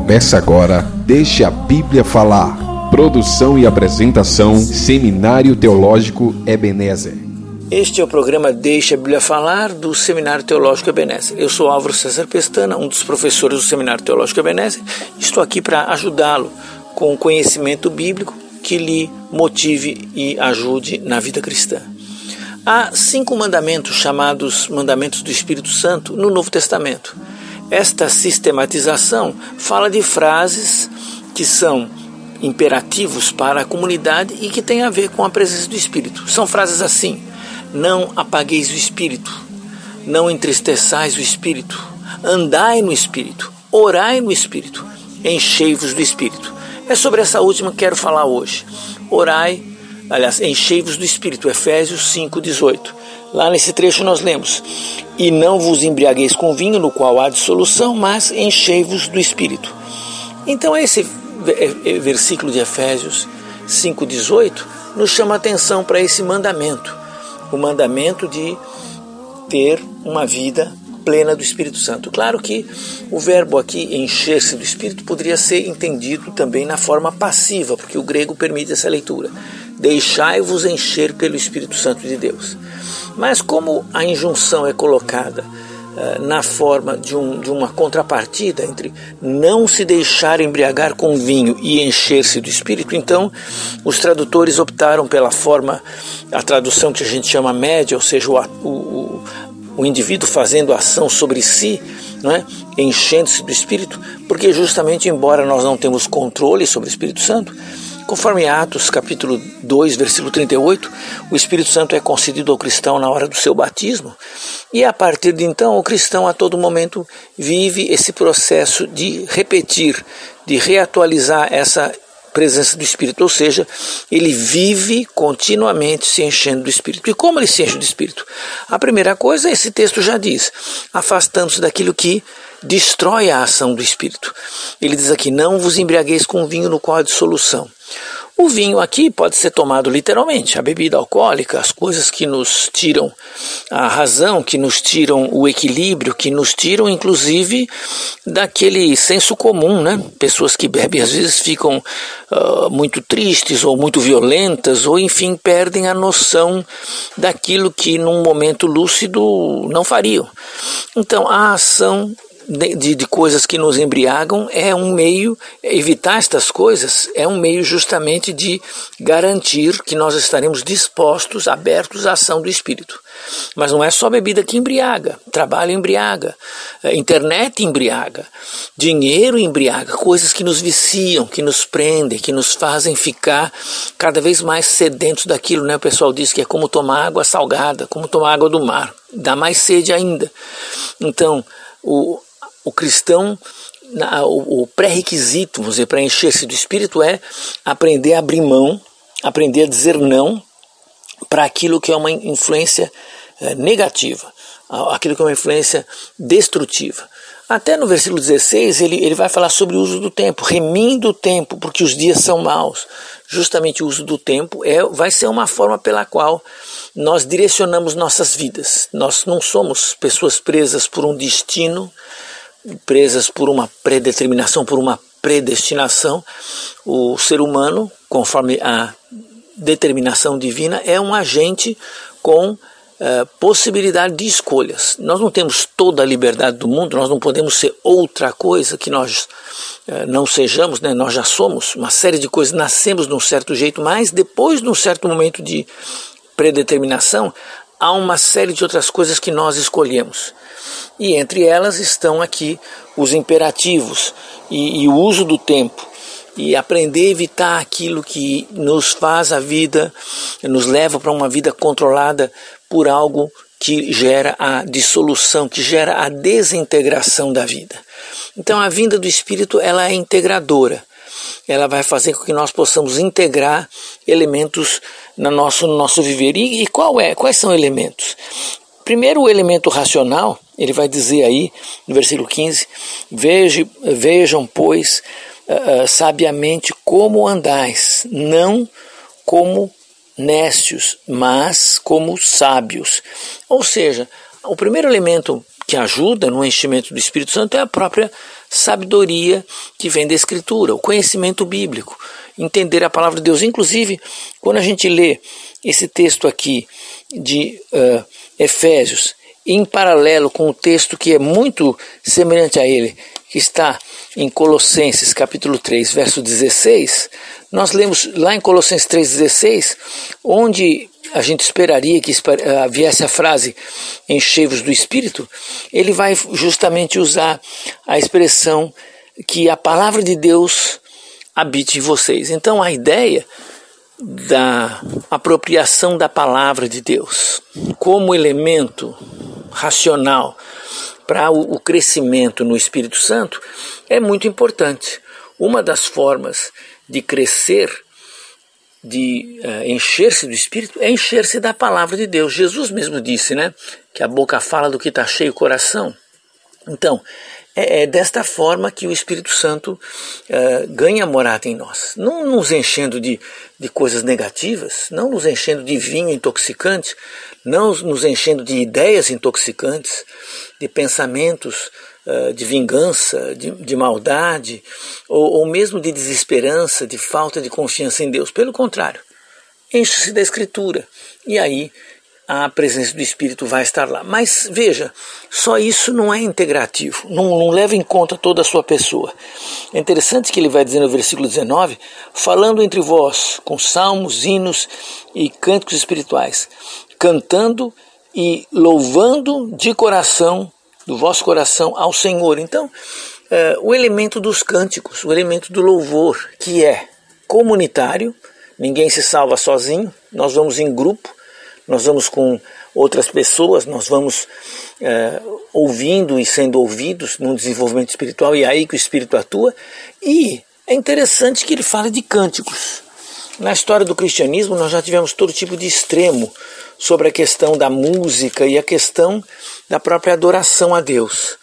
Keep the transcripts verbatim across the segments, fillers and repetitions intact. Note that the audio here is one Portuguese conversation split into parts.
Começa agora, Deixa a Bíblia Falar. Produção e apresentação, Seminário Teológico Ebenezer. Este é o programa Deixa a Bíblia Falar do Seminário Teológico Ebenezer. Eu sou Álvaro César Pestana, um dos professores do Seminário Teológico Ebenezer. Estou aqui para ajudá-lo com o conhecimento bíblico que lhe motive e ajude na vida cristã. Há cinco mandamentos chamados Mandamentos do Espírito Santo no Novo Testamento. Esta sistematização fala de frases que são imperativos para a comunidade e que tem a ver com a presença do Espírito. São frases assim: não apagueis o Espírito, não entristeçais o Espírito, andai no Espírito, orai no Espírito, enchei-vos do Espírito. É sobre essa última que quero falar hoje. Orai, aliás, enchei-vos do Espírito, Efésios cinco, dezoito. Lá nesse trecho nós lemos: e não vos embriagueis com vinho, no qual há dissolução, mas enchei-vos do Espírito. Então esse versículo de Efésios cinco, dezoito nos chama a atenção para esse mandamento, o mandamento de ter uma vida plena do Espírito Santo. Claro que o verbo aqui, encher-se do Espírito, poderia ser entendido também na forma passiva, porque o grego permite essa leitura: deixai-vos encher pelo Espírito Santo de Deus. Mas como a injunção é colocada uh, na forma de, um, de uma contrapartida entre não se deixar embriagar com vinho e encher-se do Espírito, então os tradutores optaram pela forma, a tradução que a gente chama média, ou seja, o, o, o indivíduo fazendo ação sobre si, não é? Enchendo-se do Espírito, porque justamente, embora nós não temos controle sobre o Espírito Santo, conforme Atos capítulo dois, versículo trinta e oito, o Espírito Santo é concedido ao cristão na hora do seu batismo, e a partir de então o cristão a todo momento vive esse processo de repetir, de reatualizar essa presença do Espírito, ou seja, ele vive continuamente se enchendo do Espírito. E como ele se enche do Espírito? A primeira coisa, esse texto já diz: afastando-se daquilo que destrói a ação do Espírito. Ele diz aqui: não vos embriagueis com vinho, no qual há dissolução. O vinho aqui pode ser tomado literalmente, a bebida alcoólica, as coisas que nos tiram a razão, que nos tiram o equilíbrio, que nos tiram inclusive daquele senso comum, né? Pessoas que bebem às vezes ficam uh, muito tristes ou muito violentas, ou enfim perdem a noção daquilo que num momento lúcido não fariam. Então a ação De, de coisas que nos embriagam é um meio, evitar estas coisas é um meio justamente de garantir que nós estaremos dispostos, abertos à ação do Espírito. Mas não é só bebida que embriaga, trabalho embriaga, internet embriaga, dinheiro embriaga, coisas que nos viciam, que nos prendem, que nos fazem ficar cada vez mais sedentos daquilo, né? O pessoal diz que é como tomar água salgada, como tomar água do mar, dá mais sede ainda. Então, o O cristão, o pré-requisito, vamos dizer, para encher-se do Espírito é aprender a abrir mão, aprender a dizer não para aquilo que é uma influência negativa, aquilo que é uma influência destrutiva. Até no versículo dezesseis ele, ele vai falar sobre o uso do tempo, remindo o tempo, porque os dias são maus. Justamente o uso do tempo é, vai ser uma forma pela qual nós direcionamos nossas vidas. Nós não somos pessoas presas por um destino, presas por uma predeterminação, por uma predestinação. O ser humano, conforme a determinação divina, é um agente com uh, possibilidade de escolhas. Nós não temos toda a liberdade do mundo, nós não podemos ser outra coisa que nós uh, não sejamos, né? Nós já somos uma série de coisas, nascemos de um certo jeito, mas depois de um certo momento de predeterminação, há uma série de outras coisas que nós escolhemos. E entre elas estão aqui os imperativos e, e o uso do tempo. E aprender a evitar aquilo que nos faz a vida, nos leva para uma vida controlada por algo que gera a dissolução, que gera a desintegração da vida. Então a vinda do Espírito, ela é integradora. Ela vai fazer com que nós possamos integrar elementos no nosso, no nosso viver. E, e qual é? Quais são elementos? Primeiro, o elemento racional, ele vai dizer aí, no versículo quinze, Veja, vejam, pois, uh, uh, sabiamente como andais, não como nécios, mas como sábios. Ou seja, o primeiro elemento que ajuda no enchimento do Espírito Santo é a própria sabedoria que vem da Escritura, o conhecimento bíblico, entender a palavra de Deus. Inclusive, quando a gente lê esse texto aqui de uh, Efésios, em paralelo com o texto que é muito semelhante a ele, que está em Colossenses capítulo três, verso dezesseis, nós lemos lá em Colossenses três, dezesseis, onde a gente esperaria que viesse a frase enchei-vos do Espírito, ele vai justamente usar a expressão que a palavra de Deus habite em vocês. Então a ideia da apropriação da palavra de Deus como elemento racional para o crescimento no Espírito Santo é muito importante. Uma das formas de crescer, de uh, encher-se do Espírito, é encher-se da palavra de Deus. Jesus mesmo disse, né, que a boca fala do que está cheio o coração. Então, é, é desta forma que o Espírito Santo uh, ganha morada em nós. Não nos enchendo de, de coisas negativas, não nos enchendo de vinho intoxicante, não nos enchendo de ideias intoxicantes, de pensamentos uh, de vingança, de, de maldade, ou, ou mesmo de desesperança, de falta de confiança em Deus. Pelo contrário, enche-se da Escritura, e aí a presença do Espírito vai estar lá. Mas veja, só isso não é integrativo, não, não leva em conta toda a sua pessoa. É interessante que ele vai dizer no versículo dezenove, falando entre vós com salmos, hinos e cânticos espirituais, cantando e louvando de coração, do vosso coração ao Senhor. Então, é, o elemento dos cânticos, o elemento do louvor, que é comunitário, ninguém se salva sozinho, nós vamos em grupo, nós vamos com outras pessoas, nós vamos é, ouvindo e sendo ouvidos num desenvolvimento espiritual, e é aí que o Espírito atua. E é interessante que ele fala de cânticos. Na história do cristianismo nós já tivemos todo tipo de extremo sobre a questão da música e a questão da própria adoração a Deus.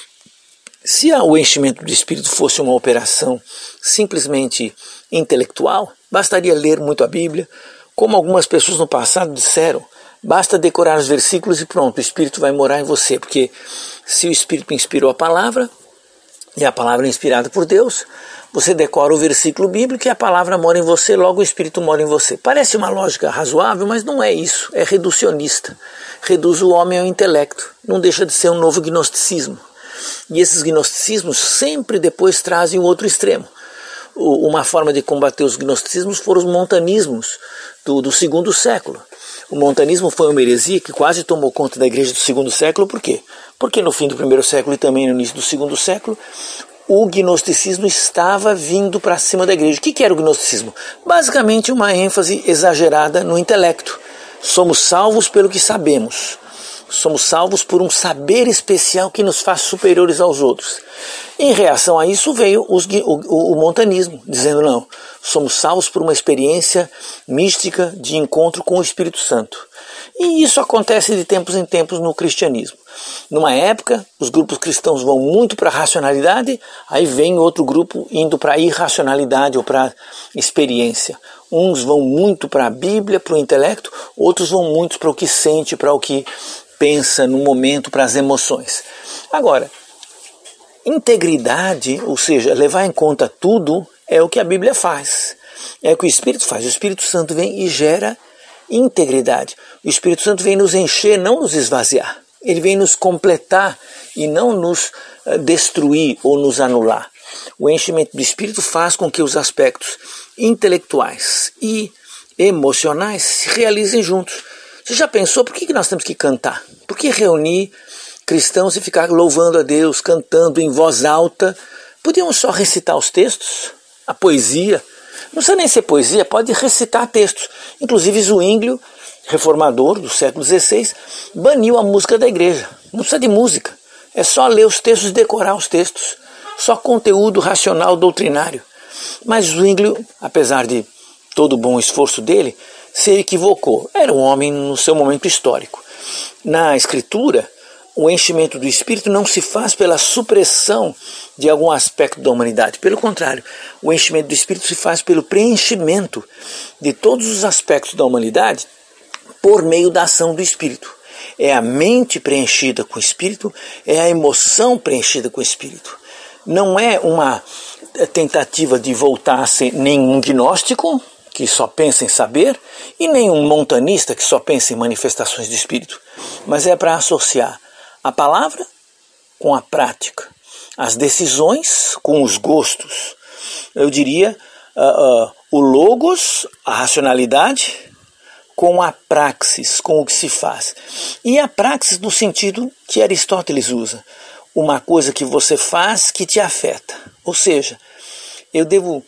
Se o enchimento do Espírito fosse uma operação simplesmente intelectual, bastaria ler muito a Bíblia, como algumas pessoas no passado disseram, basta decorar os versículos e pronto, o Espírito vai morar em você, porque se o Espírito inspirou a palavra, e a palavra é inspirada por Deus, você decora o versículo bíblico e a palavra mora em você, logo o Espírito mora em você. Parece uma lógica razoável, mas não é isso, é reducionista. Reduz o homem ao intelecto, não deixa de ser um novo gnosticismo. E esses gnosticismos sempre depois trazem o outro extremo. Uma forma de combater os gnosticismos foram os montanismos do, do segundo século. O montanismo foi uma heresia que quase tomou conta da igreja do segundo século. Por quê? Porque no fim do primeiro século e também no início do segundo século, o gnosticismo estava vindo para cima da igreja. O que era o gnosticismo? Basicamente uma ênfase exagerada no intelecto. Somos salvos pelo que sabemos. Somos salvos por um saber especial que nos faz superiores aos outros. Em reação a isso veio os, o, o montanismo, dizendo não, somos salvos por uma experiência mística de encontro com o Espírito Santo. E isso acontece de tempos em tempos no cristianismo. Numa época, os grupos cristãos vão muito para a racionalidade, aí vem outro grupo indo para a irracionalidade ou para a experiência. Uns vão muito para a Bíblia, para o intelecto, outros vão muito para o que sente, para o que pensa no momento, para as emoções. Agora, integridade, ou seja, levar em conta tudo, é o que a Bíblia faz. É o que o Espírito faz. O Espírito Santo vem e gera integridade. O Espírito Santo vem nos encher, não nos esvaziar. Ele vem nos completar e não nos destruir ou nos anular. O enchimento do Espírito faz com que os aspectos intelectuais e emocionais se realizem juntos. Você já pensou por que nós temos que cantar? Por que reunir cristãos e ficar louvando a Deus, cantando em voz alta? Podíamos só recitar os textos, a poesia. Não precisa nem ser poesia, pode recitar textos. Inclusive Zwinglio, reformador do século dezesseis, baniu a música da igreja. Não precisa de música, é só ler os textos e decorar os textos. Só conteúdo racional doutrinário. Mas Zwinglio, apesar de todo o bom esforço dele, se equivocou. Era um homem no seu momento histórico. Na Escritura, o enchimento do Espírito não se faz pela supressão de algum aspecto da humanidade. Pelo contrário, o enchimento do Espírito se faz pelo preenchimento de todos os aspectos da humanidade por meio da ação do Espírito. É a mente preenchida com o Espírito, é a emoção preenchida com o Espírito. Não é uma tentativa de voltar a ser nenhum gnóstico, que só pensa em saber, e nenhum montanista que só pensa em manifestações de Espírito. Mas é para associar a palavra com a prática, as decisões com os gostos. Eu diria uh, uh, o logos, a racionalidade, com a praxis, com o que se faz. E a praxis no sentido que Aristóteles usa, uma coisa que você faz que te afeta. Ou seja, eu devo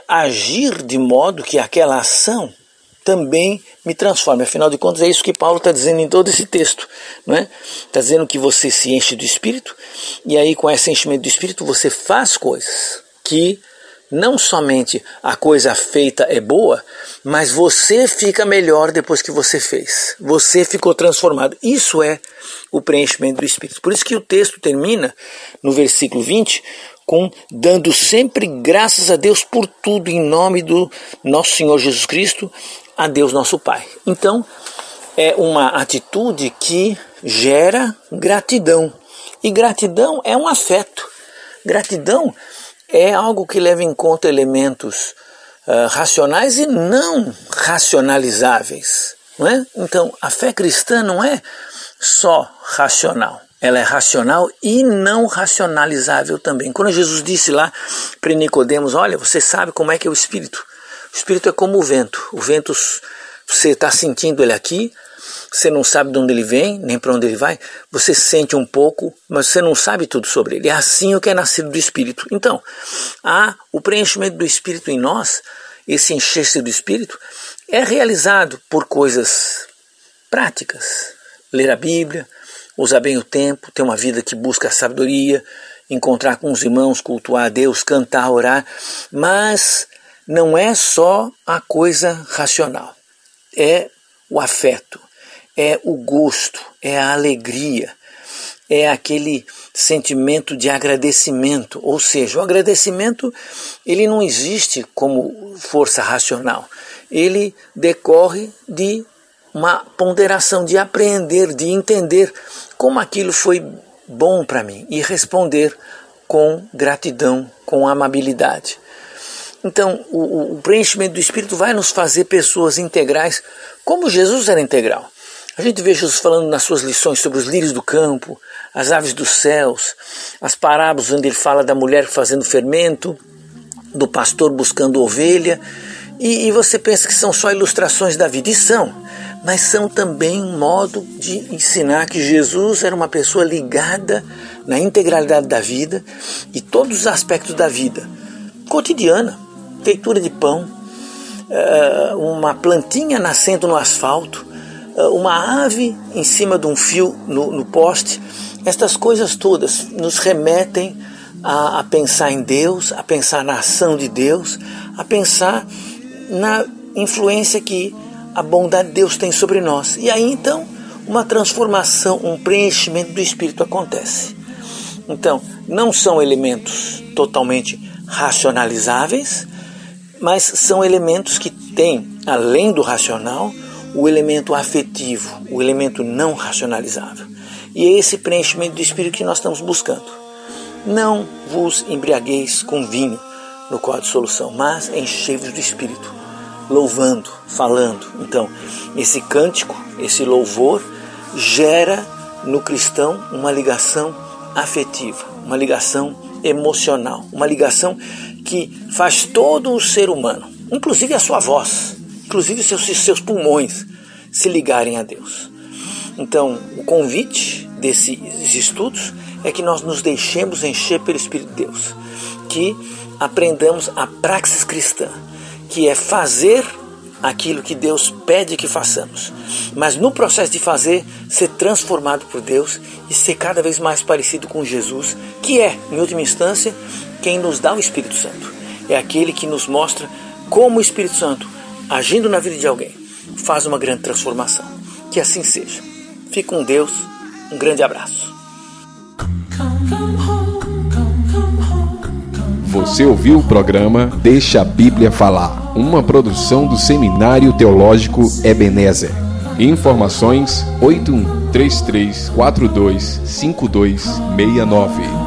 agir de modo que aquela ação também me transforme. Afinal de contas, é isso que Paulo está dizendo em todo esse texto, não é? Está dizendo que você se enche do Espírito, e aí com esse enchimento do Espírito você faz coisas que não somente a coisa feita é boa, mas você fica melhor depois que você fez. Você ficou transformado. Isso é o preenchimento do Espírito. Por isso que o texto termina no versículo vinte com dando sempre graças a Deus por tudo em nome do nosso Senhor Jesus Cristo, a Deus nosso Pai. Então, é uma atitude que gera gratidão. E gratidão é um afeto. Gratidão é algo que leva em conta elementos uh, racionais e não racionalizáveis. Não é? Então, a fé cristã não é só racional. Ela é racional e não racionalizável também. Quando Jesus disse lá para Nicodemos, olha, você sabe como é que é o Espírito. O Espírito é como o vento. O vento, você está sentindo ele aqui, você não sabe de onde ele vem, nem para onde ele vai. Você sente um pouco, mas você não sabe tudo sobre ele. É assim o que é nascido do Espírito. Então, há o preenchimento do Espírito em nós, esse encher-se do Espírito, é realizado por coisas práticas. Ler a Bíblia, usar bem o tempo, ter uma vida que busca a sabedoria, encontrar com os irmãos, cultuar a Deus, cantar, orar. Mas não é só a coisa racional. É o afeto, é o gosto, é a alegria, é aquele sentimento de agradecimento. Ou seja, o agradecimento ele não existe como força racional. Ele decorre de uma ponderação, de apreender, de entender como aquilo foi bom para mim e responder com gratidão, com amabilidade. Então, o, o preenchimento do Espírito vai nos fazer pessoas integrais, como Jesus era integral. A gente vê Jesus falando nas suas lições sobre os lírios do campo, as aves dos céus, as parábolas onde ele fala da mulher fazendo fermento, do pastor buscando ovelha, e, e você pensa que são só ilustrações da vida, e são. Mas são também um modo de ensinar que Jesus era uma pessoa ligada na integralidade da vida e todos os aspectos da vida cotidiana, feitura de pão, uma plantinha nascendo no asfalto, uma ave em cima de um fio no, no poste. Estas coisas todas nos remetem a, a pensar em Deus, a pensar na ação de Deus, a pensar na influência que a bondade de Deus tem sobre nós. E aí então uma transformação, um preenchimento do Espírito acontece. Então não são elementos totalmente racionalizáveis, mas são elementos que têm, além do racional, o elemento afetivo, o elemento não racionalizável. E é esse preenchimento do Espírito que nós estamos buscando. Não vos embriagueis com vinho, no qual há dissolução, mas enchei-vos do Espírito, louvando, falando. Então, esse cântico, esse louvor, gera no cristão uma ligação afetiva, uma ligação emocional, uma ligação que faz todo o ser humano, inclusive a sua voz, inclusive seus, seus pulmões, se ligarem a Deus. Então, o convite desses estudos é que nós nos deixemos encher pelo Espírito de Deus, que aprendamos a praxis cristã, que é fazer aquilo que Deus pede que façamos, mas no processo de fazer, ser transformado por Deus e ser cada vez mais parecido com Jesus, que é, em última instância, quem nos dá o Espírito Santo. É aquele que nos mostra como o Espírito Santo, agindo na vida de alguém, faz uma grande transformação. Que assim seja. Fique com Deus. Um grande abraço. Você ouviu o programa Deixa a Bíblia Falar, uma produção do Seminário Teológico Ebenezer. Informações oito um três três quatro dois cinco dois seis nove.